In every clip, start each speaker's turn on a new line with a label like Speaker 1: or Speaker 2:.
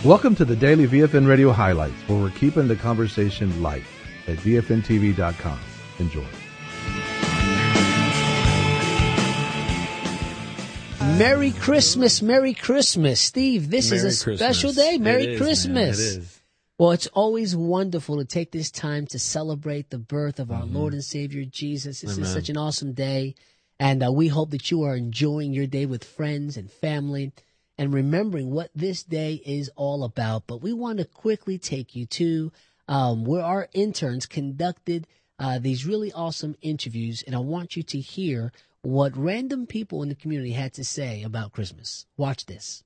Speaker 1: Welcome to the Daily VFN Radio Highlights, where we're keeping the conversation light at VFNTV.com. Enjoy.
Speaker 2: Merry Christmas, Merry Christmas. Steve, this is a special day. Merry Christmas.
Speaker 3: It is.
Speaker 2: Well, it's always wonderful to take this time to celebrate the birth of our Lord and Savior Jesus. This is such an awesome day, and we hope that you are enjoying your day with friends and family and remembering what this day is all about. But we want to quickly take you to where our interns conducted these really awesome interviews, and I want you to hear what random people in the community had to say about Christmas. Watch this.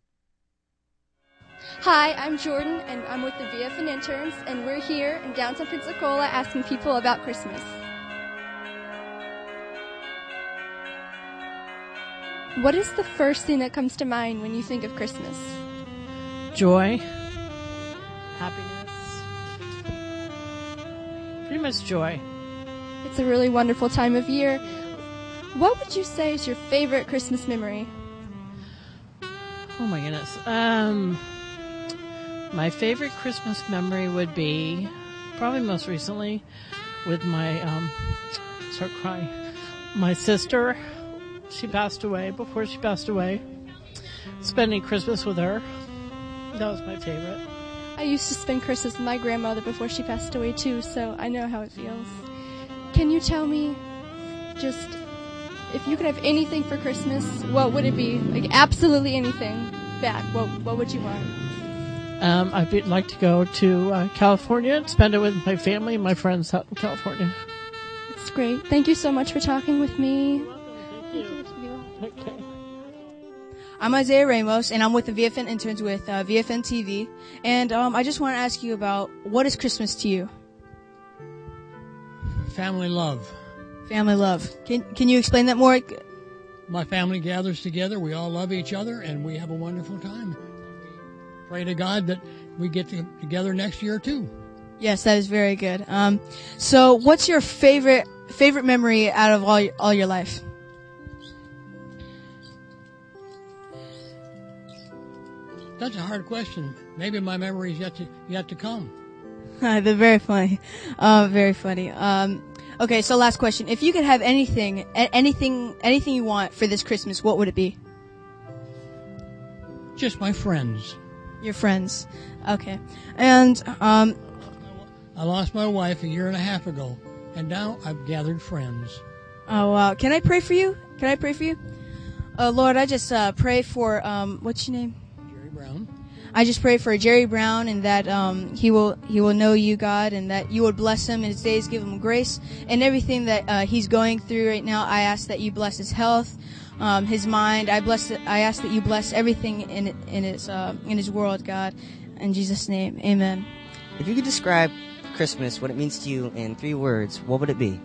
Speaker 4: Hi, I'm Jordan, and I'm with the VFN Interns, and we're here in downtown Pensacola asking people about Christmas. What is the first thing that comes to mind when you think of Christmas?
Speaker 5: Joy, happiness, pretty much joy.
Speaker 4: It's a really wonderful time of year. What would you say is your favorite Christmas memory?
Speaker 5: Oh my goodness. My favorite Christmas memory would be probably most recently with my, start crying, my sister. She passed away. Before she passed away, spending Christmas with her. That was my favorite.
Speaker 4: I used to spend Christmas with my grandmother before she passed away too, so I know how it feels. Can you tell me just if you could have anything for Christmas, what would it be? Like absolutely anything back. What would you want?
Speaker 5: I'd like to go to California and spend it with my family and my friends out in California.
Speaker 4: It's great. Thank you so much for talking with me.
Speaker 5: Okay.
Speaker 6: I'm Isaiah Ramos, and I'm with the VFN Interns with VFN TV. And I just want to ask you about, what is Christmas to you?
Speaker 7: Family love.
Speaker 6: Family love. Can you explain that more?
Speaker 7: My family gathers together. We all love each other, and we have a wonderful time. Pray to God that we get together next year, too.
Speaker 6: Yes, that is very good. So what's your favorite memory out of all your life?
Speaker 7: That's a hard question. Maybe my memory is yet to come.
Speaker 6: They're very funny. Very funny. Okay, so last question. If you could have anything you want for this Christmas, what would it be?
Speaker 7: Just my friends.
Speaker 6: Your friends. Okay. And
Speaker 7: I lost my wife a year and a half ago, and now I've gathered friends.
Speaker 6: Oh wow. Can I pray for you? Lord, I just pray for what's your name?
Speaker 7: Jerry Brown.
Speaker 6: I just pray for Jerry Brown, and that he will know you, God, and that you would bless him in his days, give him grace, and everything that he's going through right now. I ask that you bless his health, his mind. I ask that you bless everything in his world, God. In Jesus' name, amen.
Speaker 8: If you could describe Christmas, what it means to you in 3 words, what would it be?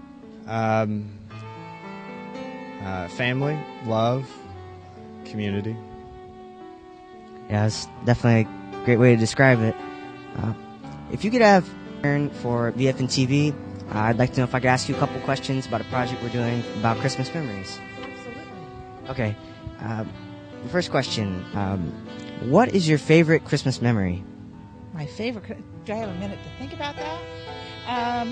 Speaker 3: Family, love, community.
Speaker 8: Yeah, it's definitely a great way to describe it. If you could have for VFN TV, I'd like to know if I could ask you a couple questions about a project we're doing about Christmas memories.
Speaker 5: Absolutely.
Speaker 8: Okay. The first question, what is your favorite Christmas memory?
Speaker 9: My favorite. Do I have a minute to think about that?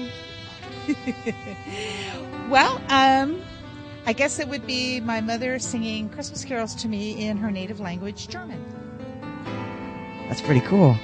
Speaker 9: Well, I guess it would be my mother singing Christmas carols to me in her native language, German.
Speaker 8: That's pretty cool.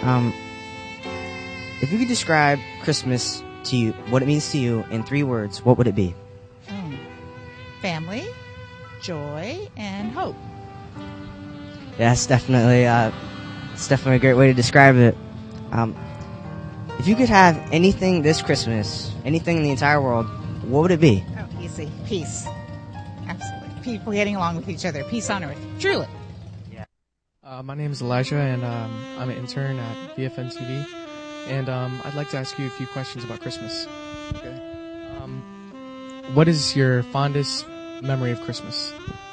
Speaker 8: If you could describe Christmas to you, what it means to you in 3 words, what would it be?
Speaker 9: Family, joy, and hope.
Speaker 8: Yeah, it's definitely a great way to describe it. If you could have anything this Christmas, anything in the entire world, what would it be?
Speaker 9: Oh, easy. Peace. Absolutely. People getting along with each other. Peace on earth. Truly.
Speaker 10: My name is Elijah, and I'm an intern at VFN TV. And I'd like to ask you a few questions about Christmas. Okay. What is your fondest memory of Christmas?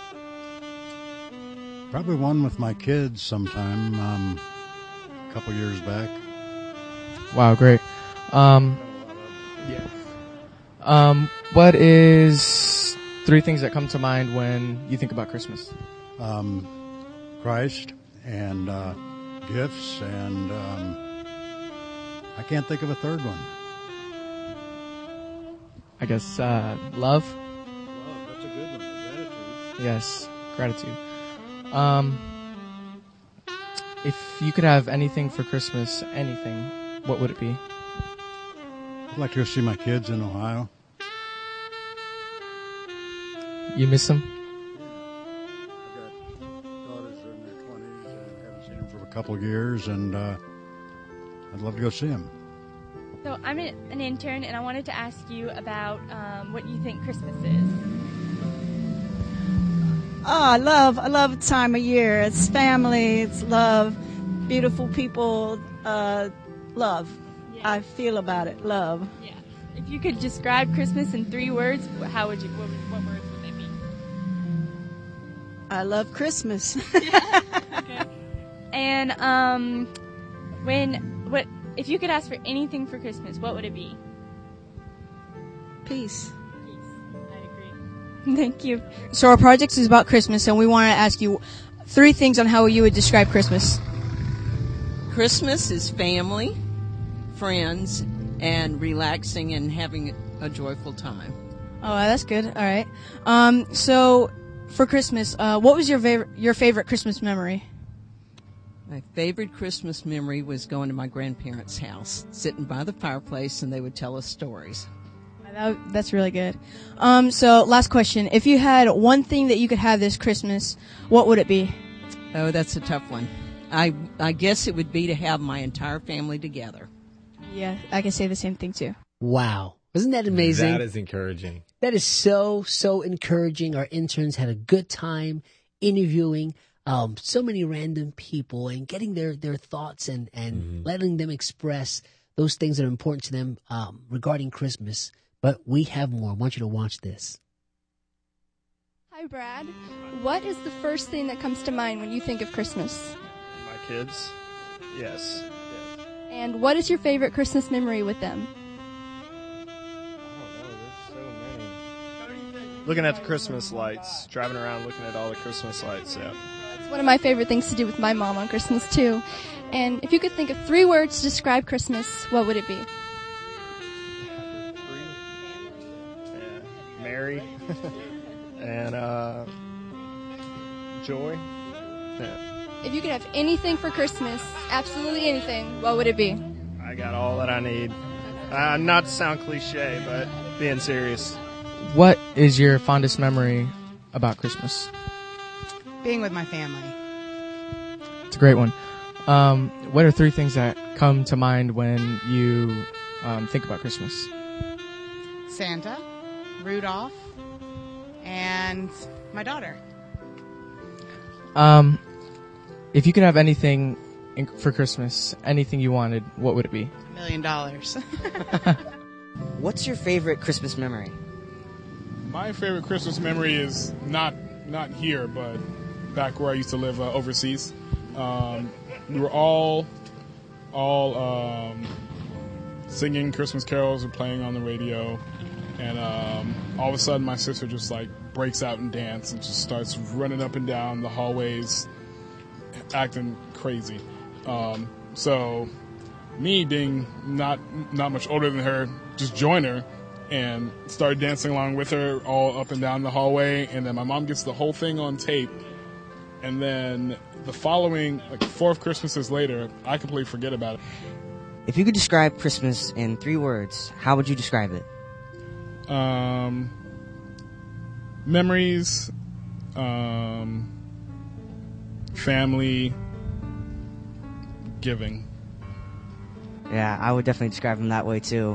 Speaker 11: Probably one with my kids sometime, a couple years back.
Speaker 10: Wow, great. What is 3 things that come to mind when you think about Christmas?
Speaker 11: Christ and gifts, and I can't think of a third one.
Speaker 10: I guess love.
Speaker 11: Love, that's a good one. Gratitude.
Speaker 10: Yes, gratitude. If you could have anything for Christmas, anything, what would it be?
Speaker 11: I'd like to go see my kids in Ohio.
Speaker 10: You miss them?
Speaker 11: I've got daughters in their 20s and haven't seen them for a couple of years, and I'd love to go see them.
Speaker 12: So I'm an intern, and I wanted to ask you about what you think Christmas is.
Speaker 13: Oh, I love the time of year. It's family, it's love, beautiful people, love. Yeah. I feel about it, love.
Speaker 12: Yeah. If you could describe Christmas in 3 words, how would you? What words would they be?
Speaker 13: I love Christmas.
Speaker 12: Okay. And if you could ask for anything for Christmas, what would it be?
Speaker 13: Peace.
Speaker 12: I agree. Thank you.
Speaker 6: So our project is about Christmas, and we want to ask you 3 things on how you would describe Christmas.
Speaker 14: Christmas is family, friends, and relaxing and having a joyful time.
Speaker 6: Oh, that's good. All right. So for Christmas, what was your favorite Christmas memory?
Speaker 14: My favorite Christmas memory was going to my grandparents' house, sitting by the fireplace, and they would tell us stories.
Speaker 6: That's really good. So last question. If you had one thing that you could have this Christmas, what would it be?
Speaker 14: Oh, that's a tough one. I guess it would be to have my entire family together.
Speaker 6: Yeah, I can say the same thing too.
Speaker 2: Wow. Isn't that amazing?
Speaker 3: That is encouraging.
Speaker 2: That is so encouraging. Our interns had a good time interviewing so many random people and getting their thoughts and letting them express those things that are important to them regarding Christmas. But we have more. I want you to watch this.
Speaker 4: Hi, Brad. What is the first thing that comes to mind when you think of Christmas?
Speaker 15: My kids? Yes.
Speaker 4: And what is your favorite Christmas memory with them?
Speaker 15: Looking at the Christmas lights, driving around looking at all the Christmas lights, yeah.
Speaker 4: It's one of my favorite things to do with my mom on Christmas, too. And if you could think of 3 words to describe Christmas, what would it be?
Speaker 15: Merry and joy. Yeah.
Speaker 4: If you could have anything for Christmas, absolutely anything, what would it be?
Speaker 15: I got all that I need. Not to sound cliche, but being serious.
Speaker 10: What is your fondest memory about Christmas?
Speaker 16: Being with my family.
Speaker 10: It's a great one. What are 3 things that come to mind when you think about Christmas?
Speaker 16: Santa, Rudolph, and my daughter.
Speaker 10: If you could have anything for Christmas, anything you wanted, what would it be?
Speaker 16: $1 million.
Speaker 8: What's your favorite Christmas memory?
Speaker 17: My favorite Christmas memory is not here, but back where I used to live overseas. We were all singing Christmas carols and playing on the radio, and all of a sudden my sister just like breaks out and dance and just starts running up and down the hallways, acting crazy. So me being not much older than her, just joined her and started dancing along with her all up and down the hallway. And then my mom gets the whole thing on tape. And then the following, 4 Christmases later, I completely forget about it.
Speaker 8: If you could describe Christmas in 3 words, how would you describe it?
Speaker 17: Memories, family, giving.
Speaker 8: Yeah, I would definitely describe them that way too.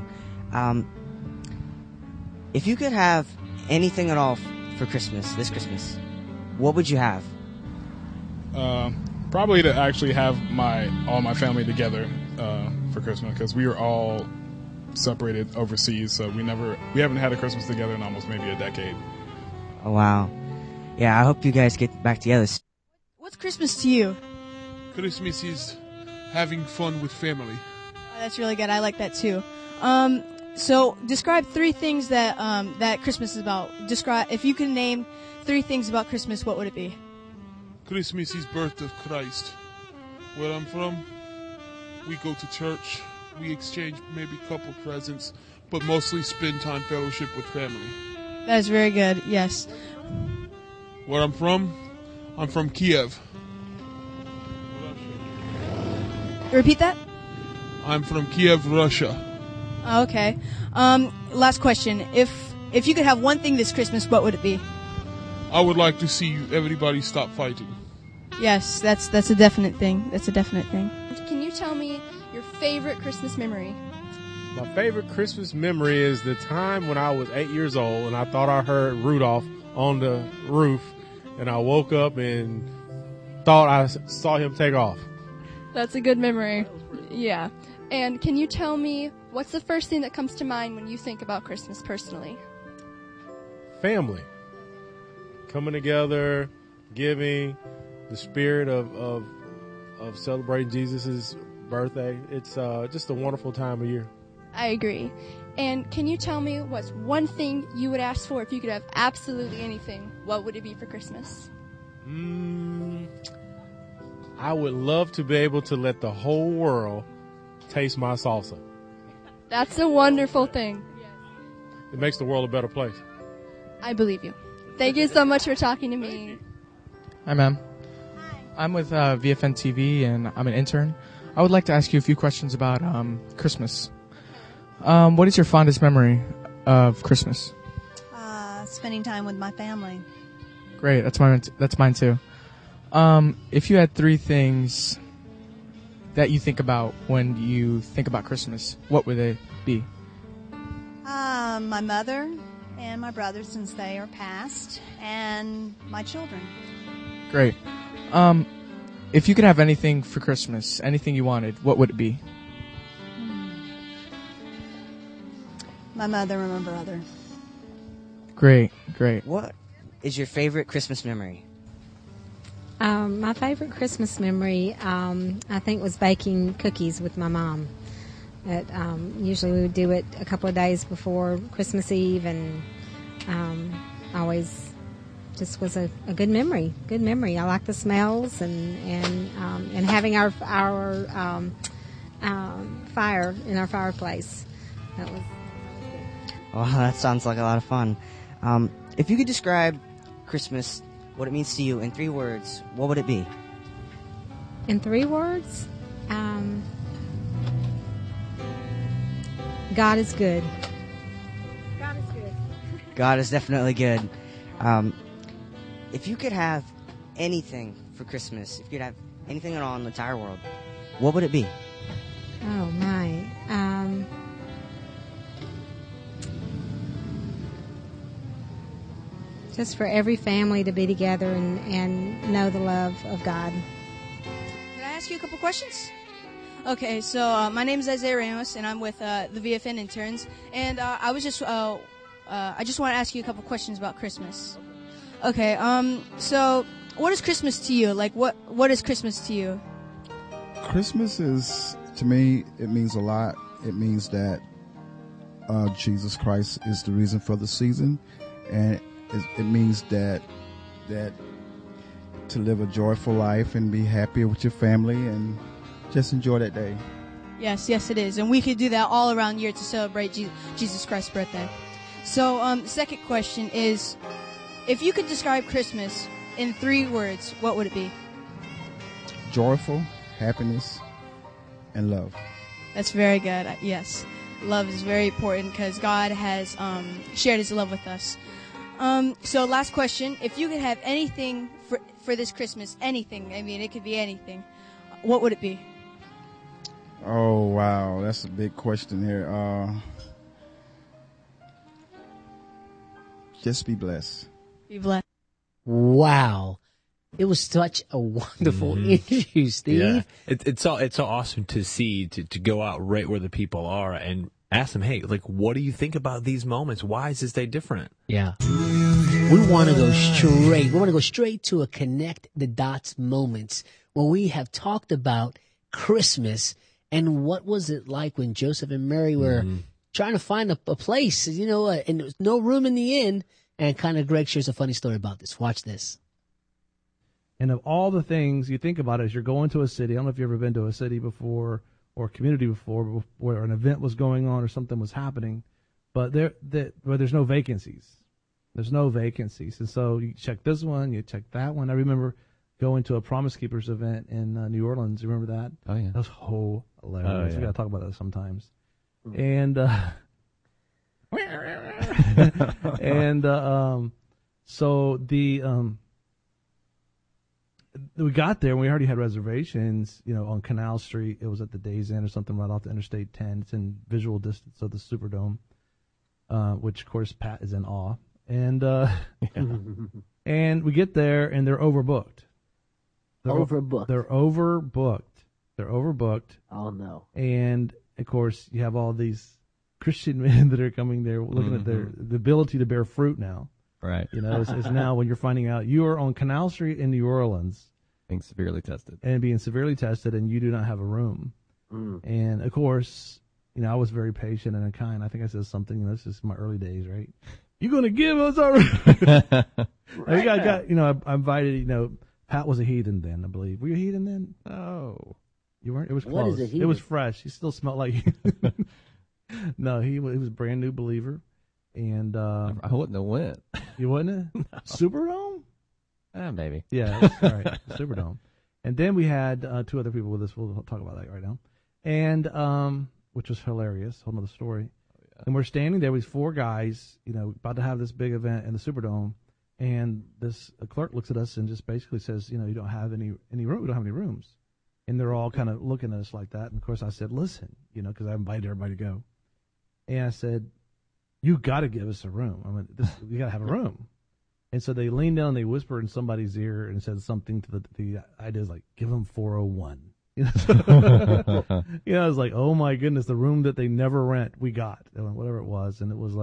Speaker 8: If you could have anything at all for Christmas, this Christmas, what would you have?
Speaker 17: Probably to actually have all my family together for Christmas, because we were all separated overseas, so we haven't had a Christmas together in almost maybe a decade.
Speaker 8: Oh wow, yeah. I hope you guys get back together.
Speaker 6: What's Christmas to you?
Speaker 18: Christmas is having fun with family.
Speaker 6: Oh, that's really good. I like that too. So describe 3 things that that Christmas is about. If you can name 3 things about Christmas, what would it be?
Speaker 18: Christmas is birth of Christ. Where I'm from, we go to church. We exchange maybe a couple presents, but mostly spend time fellowship with family.
Speaker 6: That is very good. Yes.
Speaker 18: Where I'm from Kiev.
Speaker 6: Repeat that.
Speaker 18: I'm from Kiev, Russia.
Speaker 6: Okay. Last question. If you could have one thing this Christmas, what would it be?
Speaker 18: I would like to see everybody stop fighting.
Speaker 6: Yes, that's a definite thing. That's a definite thing.
Speaker 4: Can you tell me your favorite Christmas memory?
Speaker 19: My favorite Christmas memory is the time when I was 8 years old and I thought I heard Rudolph on the roof, and I woke up and thought I saw him take off.
Speaker 4: That's a good memory. Yeah. And can you tell me what's the first thing that comes to mind when you think about Christmas personally?
Speaker 19: Family. Coming together, giving, the spirit of celebrating Jesus' birthday. It's just a wonderful time of year.
Speaker 4: I agree. And can you tell me what's one thing you would ask for if you could have absolutely anything? What would it be for Christmas?
Speaker 19: I would love to be able to let the whole world taste my salsa.
Speaker 4: That's a wonderful thing.
Speaker 19: It makes the world a better place.
Speaker 4: I believe you. Thank you so much for talking to me.
Speaker 10: Hi, ma'am. I'm with VFN TV, and I'm an intern. I would like to ask you a few questions about Christmas. What is your fondest memory of Christmas?
Speaker 20: Spending time with my family.
Speaker 10: Great, that's mine too. If you had three things that you think about when you think about Christmas, what would they be?
Speaker 20: My mother and my brother, since they are passed, and my children.
Speaker 10: Great. If you could have anything for Christmas, anything you wanted, what would it be?
Speaker 20: My mother and my brother.
Speaker 10: Great.
Speaker 8: What is your favorite Christmas memory?
Speaker 21: My favorite Christmas memory, I think, was baking cookies with my mom. Usually we would do it a couple of days before Christmas Eve, and always just was a good memory. Good memory. I like the smells and having our fire in our fireplace. That was.
Speaker 8: Oh, that sounds like a lot of fun. If you could describe Christmas, what it means to you in 3 words, what would it be?
Speaker 21: In 3 words? God is good. God is good.
Speaker 8: God is definitely good. If you could have anything for Christmas, if you could have anything at all in the entire world, what would it be?
Speaker 21: Oh, my. Just for every family to be together and know the love of God.
Speaker 6: Can I ask you a couple questions? Okay, so my name is Isaiah Ramos, and I'm with the VFN interns. And I just want to ask you a couple questions about Christmas. Okay, so what is Christmas to you? Like, what is Christmas to you?
Speaker 22: Christmas is, to me, it means a lot. It means that Jesus Christ is the reason for the season, and it means that to live a joyful life and be happy with your family and just enjoy that day.
Speaker 6: Yes, it is. And we could do that all around year to celebrate Jesus Christ's birthday. So the second question is, if you could describe Christmas in 3 words, what would it be?
Speaker 22: Joyful, happiness, and love.
Speaker 6: That's very good. Yes. Love is very important because God has shared his love with us. So last question, if you could have anything for this Christmas, anything, I mean, it could be anything, what would it be?
Speaker 22: Oh, wow. That's a big question here. Just be blessed.
Speaker 6: Be blessed.
Speaker 2: Wow. It was such a wonderful interview, Steve.
Speaker 23: Yeah. It's so awesome to see, to go out right where the people are and ask them, hey, like, what do you think about these moments? Why is this day different?
Speaker 2: Yeah. We want to go straight. We want to go straight to a connect the dots moments where we have talked about Christmas and what was it like when Joseph and Mary were trying to find a place, and there was no room in the inn. And kind of Greg shares a funny story about this. Watch this.
Speaker 1: And of all the things you think about it, as you're going to a city, I don't know if you've ever been to a city before or a community before where an event was going on or something was happening, but where there's no vacancies. There's no vacancies. And so you check this one, you check that one. I remember going to a Promise Keepers event in New Orleans. You remember that?
Speaker 5: Oh, yeah.
Speaker 1: That was hilarious.
Speaker 5: Oh, yeah.
Speaker 1: We got to talk about that sometimes. And so we got there and we already had reservations, on Canal Street. It was at the Days Inn or something right off the Interstate 10. It's in visual distance of the Superdome, which of course Pat is in awe. And and we get there and they're overbooked. They're overbooked.
Speaker 2: Oh no.
Speaker 1: And of course you have all these Christian men that are coming there looking at the ability to bear fruit now.
Speaker 5: Right.
Speaker 1: It's now when you're finding out you are on Canal Street in New Orleans.
Speaker 5: Being severely tested.
Speaker 1: And you do not have a room. And of course, I was very patient and kind. I think I said something, this is my early days, right? You're going to give us our room. I invited, Pat was a heathen then, I believe. Were you a heathen then?
Speaker 5: Oh.
Speaker 1: You weren't? It was
Speaker 2: What
Speaker 1: close.
Speaker 2: is a heathen?
Speaker 1: It was fresh. He still smelled like No, he was a brand new believer. And
Speaker 5: I wouldn't have went.
Speaker 1: You wouldn't have? No. Superdome?
Speaker 5: Maybe.
Speaker 1: Yeah, all right. Superdome. And then we had 2 other people with us. We'll talk about that right now. And which was hilarious. Whole nother story. And we're standing there with 4 guys, about to have this big event in the Superdome, and this clerk looks at us and just basically says, you don't have any room. We don't have any rooms. And they're all kind of looking at us like that. And of course I said, listen, because I invited everybody to go. And I said, you got to give us a room. We got to have a room. And so they leaned down and they whispered in somebody's ear and said something to the ideas like, give them 401. I was like, oh my goodness, the room that they never rent, we got, whatever it was. And it was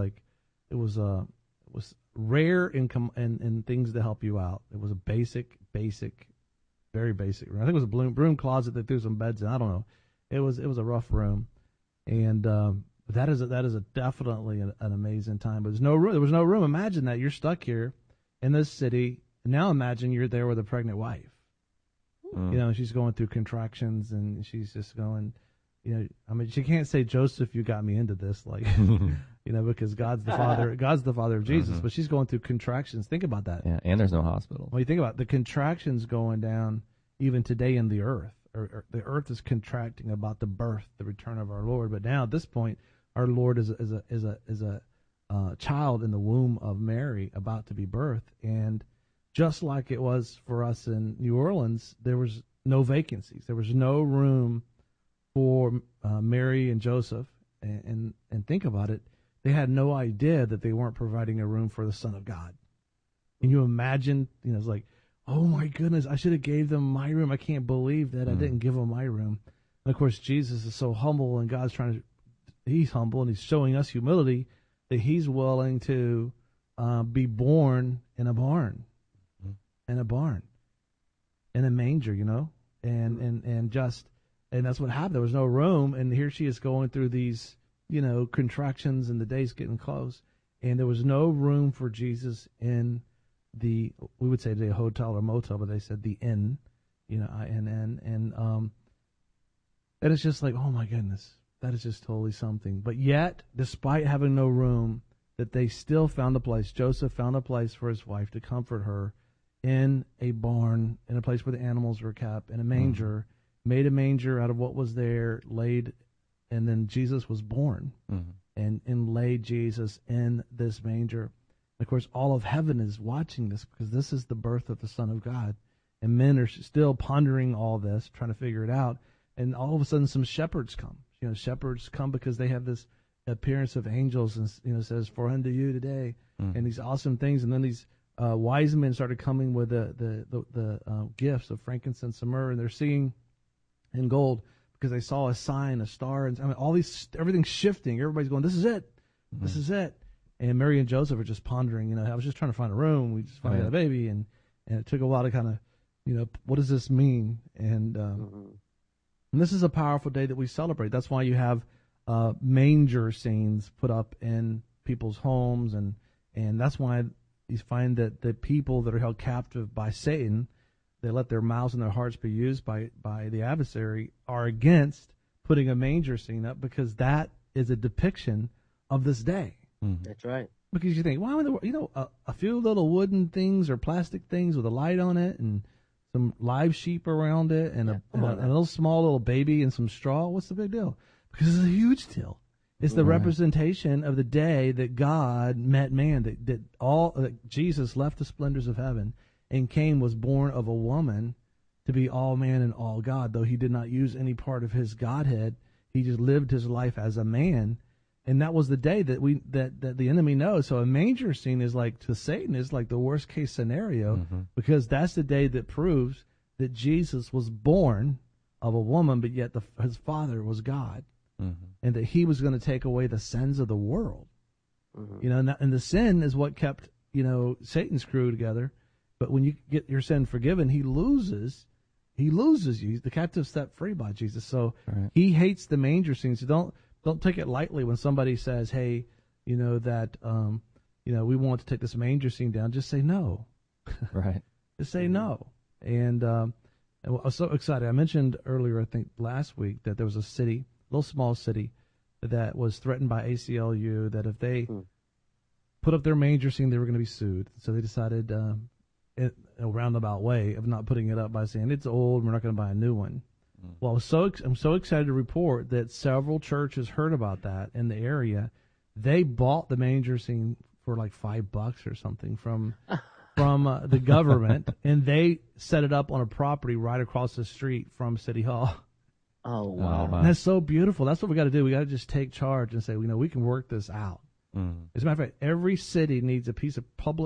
Speaker 1: rare in things to help you out. It was a basic, very basic room. I think it was a broom closet that threw some beds in. I don't know. It was a rough room. And, that is definitely an amazing time, but there was no room. Imagine that you're stuck here in this city. And now imagine you're there with a pregnant wife. She's going through contractions and she's just going, she can't say, Joseph, you got me into this, because God's the father of Jesus, but she's going through contractions. Think about that.
Speaker 5: Yeah. And there's no hospital.
Speaker 1: When you think about it, the contractions going down even today in the earth, or the earth is contracting about the birth, the return of our Lord. But now at this point, our Lord is a child in the womb of Mary about to be birthed. And just like it was for us in New Orleans, there was no vacancies. There was no room for Mary and Joseph. And think about it, they had no idea that they weren't providing a room for the Son of God. Can you imagine? It's like, oh my goodness, I should have gave them my room. I can't believe that I didn't give them my room. And of course, Jesus is so humble, and he's humble, and he's showing us humility that he's willing to be born in a barn. In a manger, and that's what happened. There was no room, and here she is going through these, contractions, and the day's getting close, and there was no room for Jesus in we would say today a hotel or motel, but they said the inn, INN, and it's just like, oh my goodness, that is just totally something. But yet, despite having no room, that they still found a place. Joseph found a place for his wife to comfort her in a barn, in a place where the animals were kept, in a manger, made a manger out of what was there, laid, and then Jesus was born, and laid Jesus in this manger. And of course, all of heaven is watching this because this is the birth of the Son of God, and men are still pondering all this, trying to figure it out, and all of a sudden some shepherds come. Shepherds come because they have this appearance of angels, and says, for unto you today, and these awesome things, and then these wise men started coming with the gifts of frankincense and myrrh, and they're singing in gold because they saw a sign, a star, and everything's shifting. Everybody's going, this is it, this is it. And Mary and Joseph are just pondering. I was just trying to find a room. We just found a baby, and it took a while to kind of, what does this mean? And this is a powerful day that we celebrate. That's why you have manger scenes put up in people's homes, and that's why you find that the people that are held captive by Satan, they let their mouths and their hearts be used by the adversary, are against putting a manger scene up, because that is a depiction of this day.
Speaker 2: That's right.
Speaker 1: Because you think, why would a few little wooden things or plastic things with a light on it and some live sheep around it and a little small little baby and some straw, what's the big deal? Because it's a huge deal. It's the representation of the day that God met man, that Jesus left the splendors of heaven and was born of a woman to be all man and all God. Though he did not use any part of his Godhead, he just lived his life as a man. And that was the day that the enemy knows. So a manger scene is like, to Satan, is like the worst case scenario, because that's the day that proves that Jesus was born of a woman, but yet his father was God, and that he was going to take away the sins of the world. And the sin is what kept Satan's crew together. But when you get your sin forgiven, he loses you. The captive set free by Jesus. So he hates the manger scene. So don't take it lightly when somebody says, "Hey, we want to take this manger scene down." Just say no.
Speaker 5: Right.
Speaker 1: Just say no. And I was so excited. I mentioned earlier, I think last week, that there was a little small city, that was threatened by ACLU, that if they put up their manger scene, they were going to be sued. So they decided, in a roundabout way, of not putting it up by saying it's old, we're not going to buy a new one. Well, I'm so excited to report that several churches heard about that in the area. They bought the manger scene for like $5 or something from the government, and they set it up on a property right across the street from City Hall.
Speaker 2: Oh, wow.
Speaker 1: And that's so beautiful. That's what we got to do. We got to just take charge and say, we can work this out. As a matter of fact, every city needs a piece of public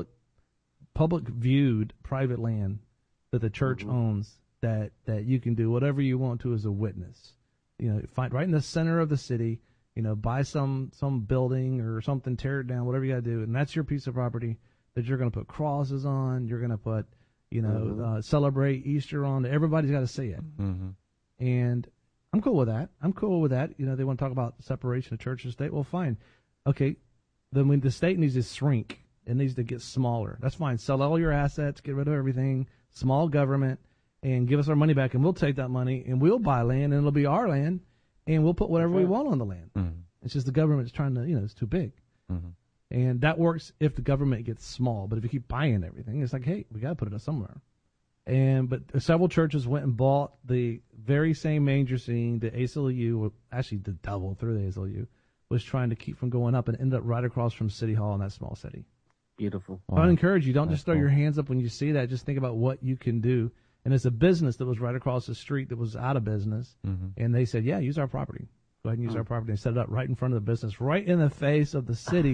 Speaker 1: viewed private land that the church owns, that you can do whatever you want to as a witness. Find right in the center of the city, buy some building or something, tear it down, whatever you got to do, and that's your piece of property that you're going to put crosses on. You're going to put, celebrate Easter on. Everybody's got to see it. And I'm cool with that. They want to talk about separation of church and state. Well, fine. Okay. Then when the state needs to shrink, it needs to get smaller. That's fine. Sell all your assets, get rid of everything, small government, and give us our money back, and we'll take that money, and we'll buy land, and it'll be our land, and we'll put whatever we want on the land. It's just the government's trying to, it's too big. And that works if the government gets small. But if you keep buying everything, it's like, hey, we got to put it up somewhere. But several churches went and bought the very same manger scene that ACLU, actually the devil through the ACLU, was trying to keep from going up, and ended up right across from City Hall in that small city.
Speaker 2: Beautiful.
Speaker 1: Wow. I encourage you, don't just throw your hands up when you see that. Just think about what you can do. And it's a business that was right across the street that was out of business. And they said, yeah, use our property. Go ahead and use our property. They set it up right in front of the business, right in the face of the city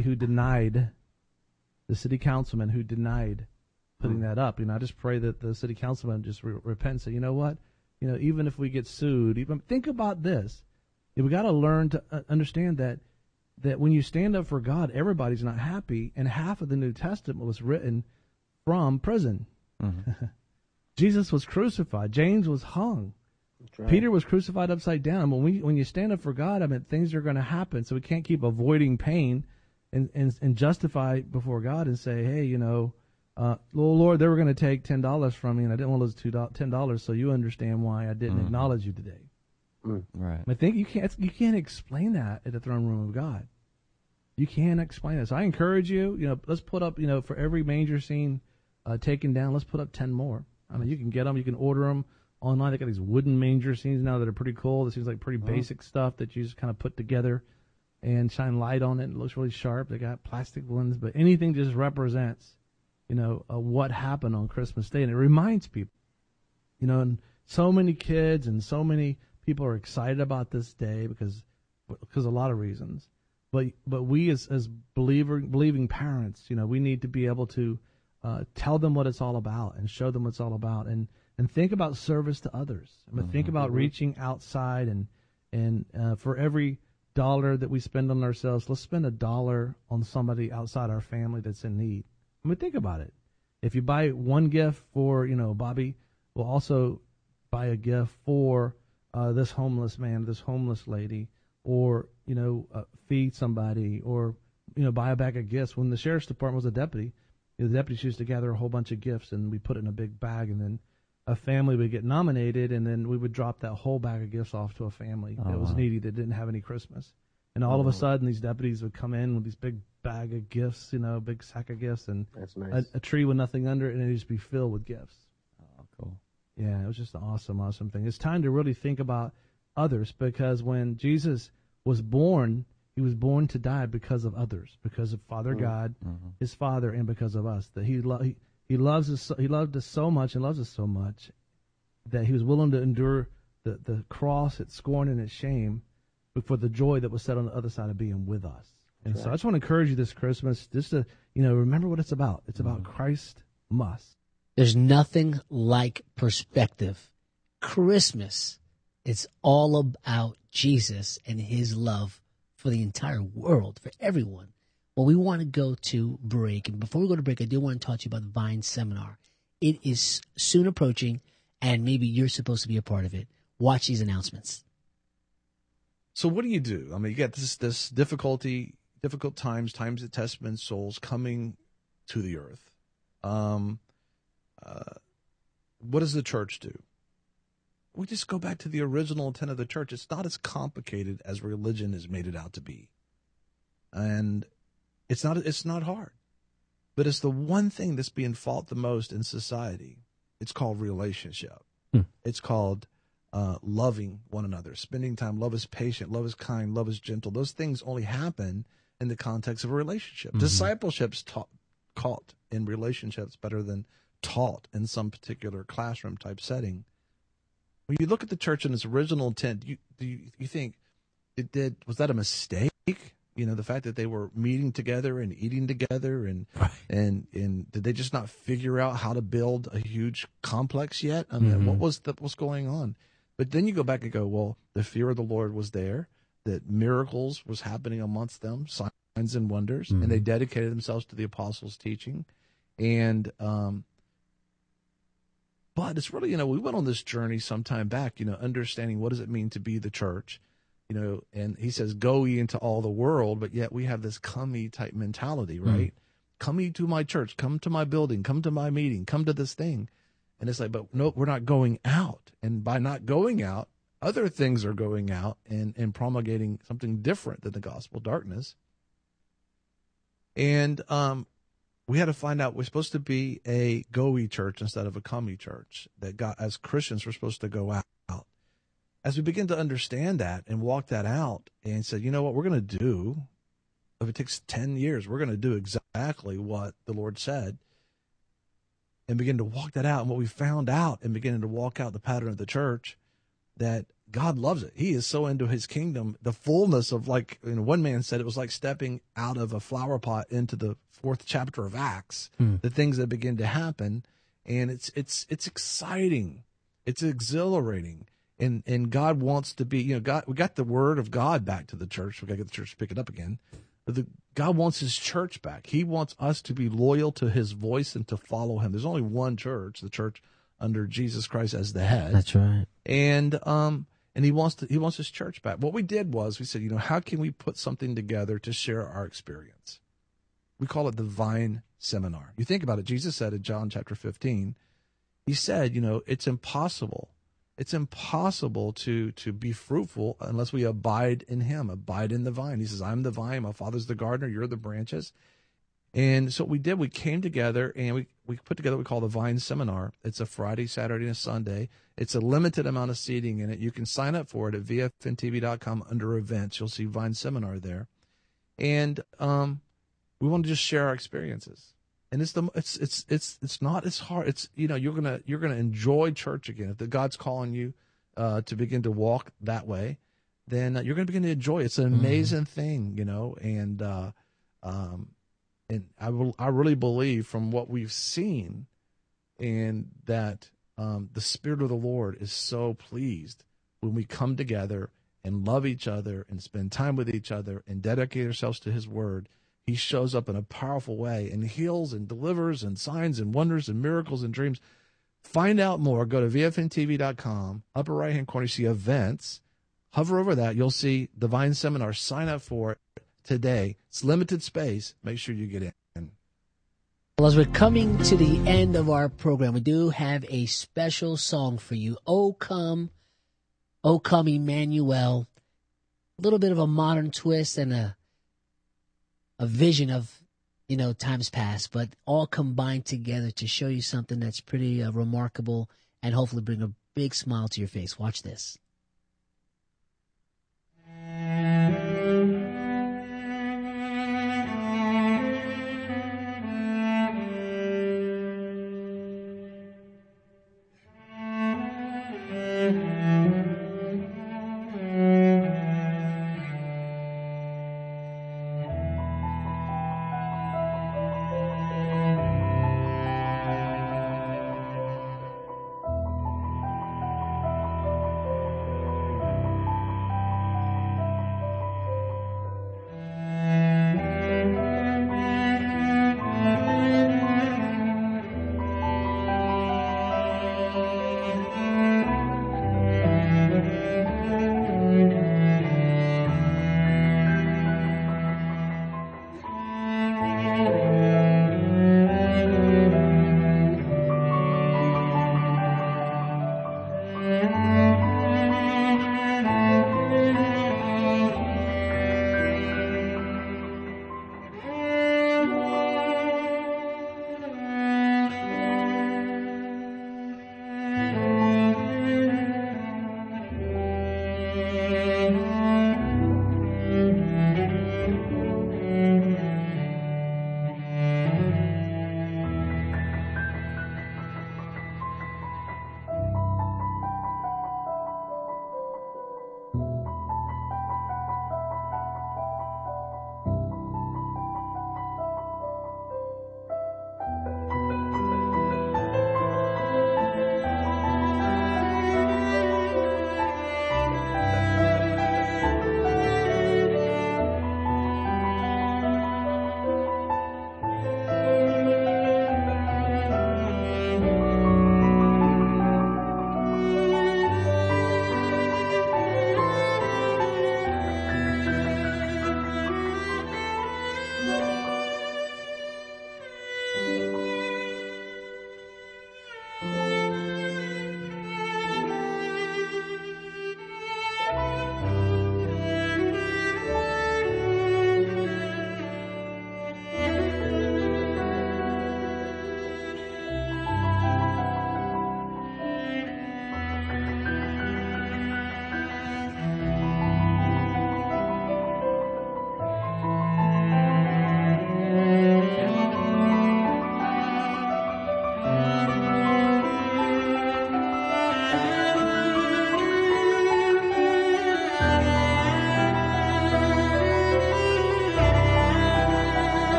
Speaker 1: the city councilman who denied putting that up. I just pray that the city councilman just repent and say, you know what? Even if we get sued, think about this. We got to learn to understand that when you stand up for God, everybody's not happy. And half of the New Testament was written from prison. Jesus was crucified. James was hung. Right. Peter was crucified upside down. When you stand up for God, things are going to happen. So we can't keep avoiding pain and justify before God and say, hey, Lord, they were going to take $10 from me, and I didn't want to lose $10, so you understand why I didn't acknowledge you today.
Speaker 5: Right.
Speaker 1: I think you can't explain that at the throne room of God. You can't explain it. So I encourage you, let's put up, for every manger scene taken down, let's put up 10 more. You can get them. You can order them online. They got these wooden manger scenes now that are pretty cool. It seems like pretty basic stuff that you just kind of put together and shine light on it. It looks really sharp. They got plastic ones, but anything just represents, what happened on Christmas Day, and it reminds people, and so many kids and so many people are excited about this day because a lot of reasons. But we as believing parents, we need to be able to tell them what it's all about and show them what it's all about, and think about service to others. Think about reaching outside, and for every $1 that we spend on ourselves, let's spend $1 on somebody outside our family that's in need. Think about it. If you buy one gift for, Bobby, we'll also buy a gift for this homeless man, this homeless lady, or, feed somebody, or, buy a bag of gifts. When the sheriff's department was a deputy, the deputies used to gather a whole bunch of gifts, and we put it in a big bag, and then a family would get nominated, and then we would drop that whole bag of gifts off to a family that was needy, that didn't have any Christmas. And all of a sudden, these deputies would come in with these big bag of gifts, big sack of gifts, and
Speaker 7: that's nice.
Speaker 1: a tree with nothing under it, and it'd just be filled with gifts.
Speaker 5: Oh, cool.
Speaker 1: Yeah, it was just an awesome thing. It's time to really think about others, because when Jesus was born, he was born to die because of others, because of Father God, his Father, and because of us. That he loves us. He loved us so much and loves us so much that he was willing to endure the cross, its scorn, and its shame, but for the joy that was set on the other side of being with us. And so I just want to encourage you this Christmas just to remember what it's about. It's about Christ must.
Speaker 2: There's nothing like perspective. Christmas, it's all about Jesus and his love for the entire world, for everyone. Well, we want to go to break. And before we go to break, I do want to talk to you about the Vine Seminar. It is soon approaching, and maybe you're supposed to be a part of it. Watch these announcements.
Speaker 9: So what do? You got this difficult times that test men's souls coming to the earth. What does the church do? We just go back to the original intent of the church. It's not as complicated as religion has made it out to be. And it's not hard. But it's the one thing that's being fought the most in society. It's called relationship. It's called loving one another, spending time. Love is patient, love is kind, love is gentle. Those things only happen in the context of a relationship. Discipleship's taught in relationships better than taught in some particular classroom type setting. When you look at the church in its original intent, you think was that a mistake? The fact that they were meeting together and eating together, and did they just not figure out how to build a huge complex yet? What's going on? But then you go back and go, well, the fear of the Lord was there, that miracles was happening amongst them, signs and wonders, and they dedicated themselves to the apostles' teaching. And but it's really, we went on this journey some time back, understanding what does it mean to be the church, and he says, go ye into all the world, but yet we have this come ye type mentality, right? Come ye to my church, come to my building, come to my meeting, come to this thing. And it's like, but no, we're not going out. And by not going out, other things are going out and promulgating something different than the gospel of darkness. And we had to find out we're supposed to be a go-y church instead of a come-y church, that God, as Christians, we're supposed to go out. As we begin to understand that and walk that out and say, you know what we're going to do, if it takes 10 years, we're going to do exactly what the Lord said, and begin to walk that out. And what we found out and beginning to walk out the pattern of the church, that God loves it. He is so into his kingdom, the fullness of, like, one man said, it was like stepping out of a flower pot into the 4th chapter of Acts, the things that begin to happen. And it's exciting. It's exhilarating. And God wants to be, God, we got the word of God back to the church. We got to get the church to pick it up again. But God wants his church back. He wants us to be loyal to his voice and to follow him. There's only one church, the church under Jesus Christ as the head.
Speaker 2: That's right.
Speaker 9: And he wants his church back. What we did was we said, how can we put something together to share our experience? We call it the Vine Seminar. You think about it. Jesus said in John chapter 15, he said, it's impossible. It's impossible to be fruitful unless we abide in him, abide in the vine. He says, I'm the vine, my Father's the gardener, you're the branches. And so what we did, we came together and we put together what we call the Vine Seminar. It's a Friday, Saturday, and a Sunday. It's a limited amount of seating in it. You can sign up for it at vfntv.com under events. You'll see Vine Seminar there. And we want to just share our experiences. And it's not as hard. It's, you're gonna enjoy church again. If God's calling you to begin to walk that way, then you're gonna begin to enjoy it. It's an amazing thing, and I really believe from what we've seen, and that the Spirit of the Lord is so pleased when we come together and love each other and spend time with each other and dedicate ourselves to his word. He shows up in a powerful way and heals and delivers and signs and wonders and miracles and dreams. Find out more. Go to vfntv.com. Upper right-hand corner, you see events. Hover over that. You'll see Divine Seminar. Sign up for it today. It's limited space. Make sure you get in.
Speaker 2: Well, as we're coming to the end of our program, we do have a special song for you. O come Emmanuel. A little bit of a modern twist and a vision of, times past, but all combined together to show you something that's pretty remarkable and hopefully bring a big smile to your face. Watch this.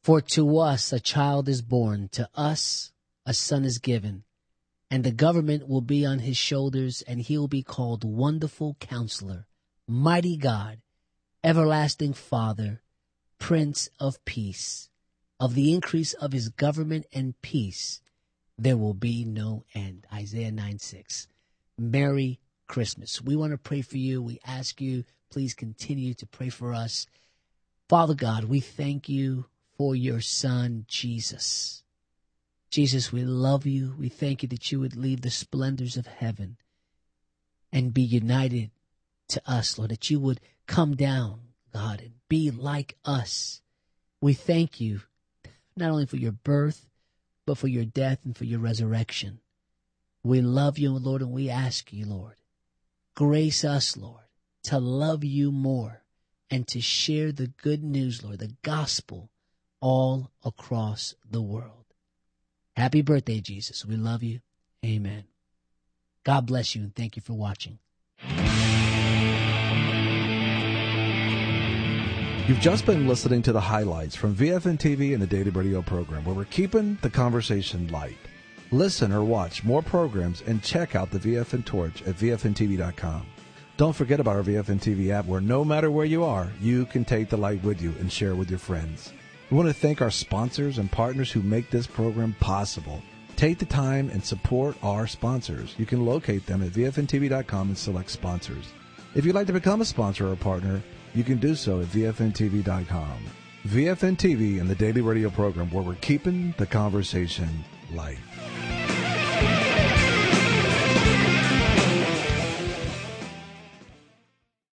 Speaker 2: For to us a child is born, to us a son is given, and the government will be on his shoulders, and he will be called Wonderful Counselor, Mighty God, Everlasting Father, Prince of Peace. Of the increase of his government and peace, there will be no end. Isaiah 9:6. Merry Christmas. We want to pray for you. We ask you, please continue to pray for us. Father God, we thank you for your Son, Jesus. Jesus, we love you. We thank you that you would leave the splendors of heaven and be united to us, Lord, that you would come down, God, and be like us. We thank you not only for your birth, but for your death and for your resurrection. We love you, Lord, and we ask you, Lord, grace us, Lord, to love you more and to share the good news, Lord, the gospel all across the world. Happy birthday, Jesus. We love you. Amen. God bless you, and thank you for watching.
Speaker 9: You've just been listening to the highlights from VFN TV and the Daily Radio program, where we're keeping the conversation light. Listen or watch more programs and check out the VFN Torch at VFNTV.com. Don't forget about our VFN TV app, where no matter where you are, you can take the light with you and share with your friends. We want to thank our sponsors and partners who make this program possible. Take the time and support our sponsors. You can locate them at VFNTV.com and select sponsors. If you'd like to become a sponsor or a partner, you can do so at VFNTV.com. VFN TV and the Daily Radio program, where we're keeping the conversation light.